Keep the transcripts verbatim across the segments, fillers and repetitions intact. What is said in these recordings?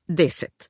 десет.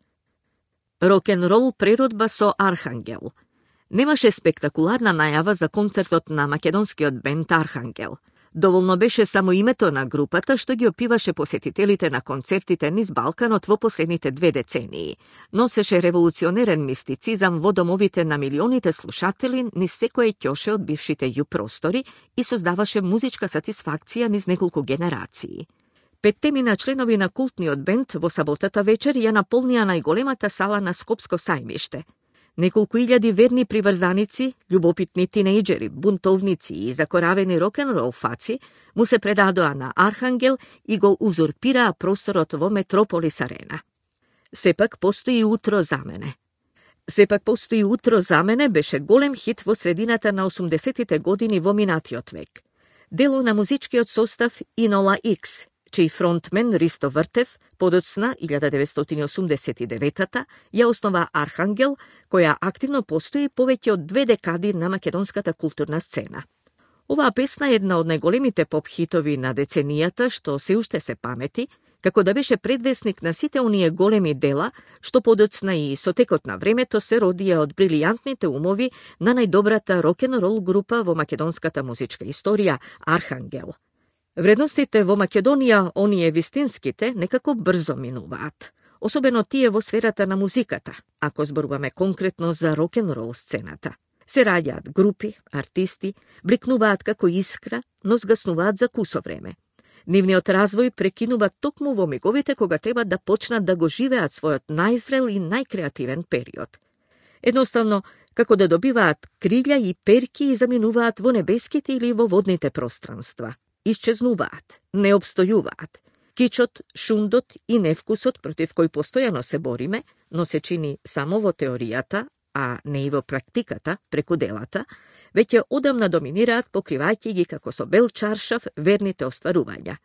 Рок-н-рол преродба со Архангел. Немаше спектакуларна најава за концертот на македонскиот бенд Архангел. Доволно беше само името на групата што ги опиваше посетителите на концертите низ Балканот во последните две децении. Носеше револуционерен мистицизам во домовите на милионите слушатели низ секое ќоше од бившите ју простори и создаваше музичка сатисфакција низ неколку генерации. Петтемина членови на култниот бенд во саботата вечер ја наполнија најголемата сала на Скопско сајмиште. Неколку илјади верни приврзаници, љубопитни тинејџери, бунтовници и закоравени рок-н-рол фаци му се предадоа на Архангел и го узурпираа просторот во Метрополис Арена. Сепак постои утро за мене. Сепак постои утро за мене беше голем хит во средината на осумдесетите години во минатиот век. Дело на музичкиот состав Инола Икс, чиј фронтмен Ристо Вртев, подоцна илјада деветстотини осумдесет и девета ја основа Архангел, која активно постои повеќе од две декади на македонската културна сцена. Оваа песна е една од најголемите поп-хитови на деценијата што се уште се памети, како да беше предвесник на сите оние големи дела, што подоцна и со текот на времето се родија од брилијантните умови на најдобрата рок-н-рол група во македонската музичка историја Архангел. Вредностите во Македонија, оние вистинските, некако брзо минуваат. Особено тие во сферата на музиката, ако зборуваме конкретно за рок-н-рол сцената. Се раѓаат групи, артисти, бликнуваат како искра, но згаснуваат за кусо време. Нивниот развој прекинува токму во миговите кога треба да почнат да го живеат својот најзрел и најкреативен период. Едноставно, како да добиваат крилја и перки и заминуваат во небеските или во водните пространства. Исчезнуваат, не обстојуваат. Кичот, шундот и невкусот против кој постојано се бориме, но се чини само во теоријата, а не и во практиката, преку делата, веќе одамна доминираат покривајќи ги како со бел чаршав верните остварувања.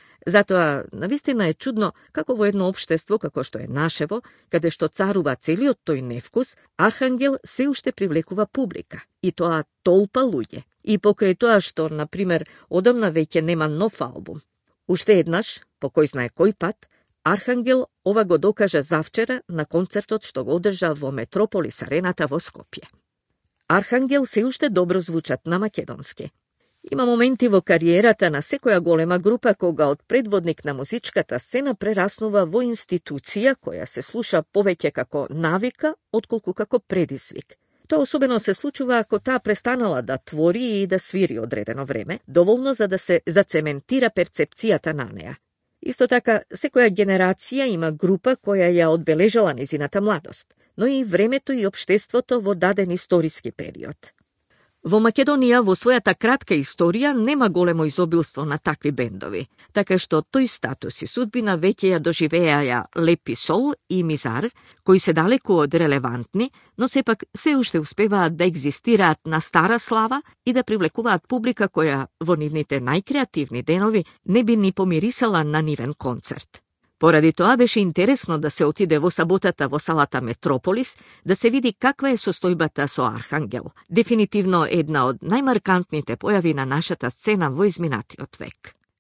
Затоа, навистина е чудно како во едно општество како што е нашево, каде што царува целиот тој невкус, Архангел се уште привлекува публика, и тоа толпа луѓе. И покрај тоа што, например, одамна веќе нема нов албум. Уште еднаш, по кој знае кој пат, Архангел ова го докажа завчера на концертот што го одржа во Метрополис Арената во Скопје. Архангел се уште добро звучат на македонски. Има моменти во кариерата на секоја голема група кога од предводник на музичката сцена прераснува во институција која се слуша повеќе како навика, отколку како предизвик. Тоа особено се случува ако таа престанала да твори и да свири одредено време, доволно за да се зацементира перцепцијата на неа. Исто така, секоја генерација има група која ја одбележала низината младост, но и времето и општеството во даден историски период. Во Македонија во својата кратка историја нема големо изобилство на такви бендови, така што тој статус и судбина веќе ја доживеаја Лепи Сол и Мизар, кои се далеку од релевантни, но сепак се уште успеваат да екзистираат на стара слава и да привлекуваат публика која во нивните најкреативни денови не би ни помирисала на нивен концерт. Поради тоа беше интересно да се отиде во саботата во салата Метрополис да се види каква е состојбата со Архангел. Дефинитивно една од најмаркантните појави на нашата сцена во изминатиот век.